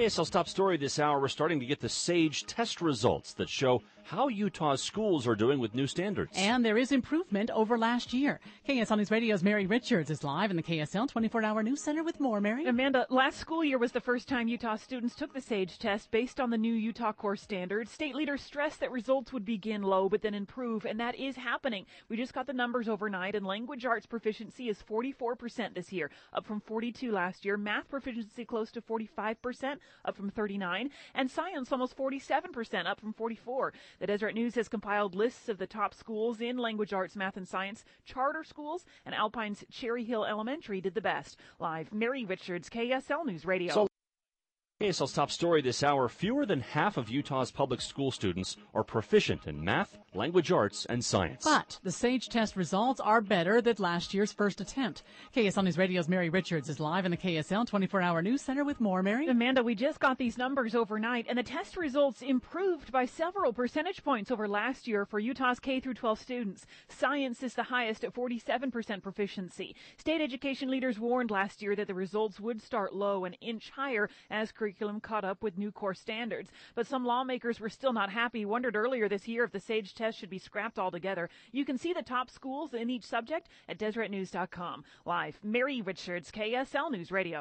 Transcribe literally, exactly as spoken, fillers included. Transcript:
K S L's top story this hour, we're starting to get the SAGE test results that show how Utah's schools are doing with new standards. And there is improvement over last year. K S L News Radio's Mary Richards is live in the K S L twenty-four hour News Center with more. Mary? Amanda, last school year was the first time Utah students took the SAGE test based on the new Utah core standards. State leaders stressed that results would begin low but then improve, and that is happening. We just got the numbers overnight, and language arts proficiency is forty-four percent this year, up from forty-two last year. Math proficiency close to forty-five percent, up from thirty-nine, and science almost forty-seven percent, up from forty-four. The Deseret News has compiled lists of the top schools in language arts, math, and science. Charter schools and Alpine's Cherry Hill Elementary did the best. Live, Mary Richards, K S L News Radio. So- K S L's top story this hour, fewer than half of Utah's public school students are proficient in math, language arts, and science. But the SAGE test results are better than last year's first attempt. K S L News Radio's Mary Richards is live in the K S L twenty-four hour News Center with more. Mary? Amanda, we just got these numbers overnight, and the test results improved by several percentage points over last year for Utah's K through twelve students. Science is the highest at forty-seven percent proficiency. State education leaders warned last year that the results would start low and inch higher as curriculum caught up with new core standards. But some lawmakers were still not happy, wondered earlier this year if the SAGE test should be scrapped altogether. You can see the top schools in each subject at Deseret News dot com. Live, Mary Richards, K S L News Radio.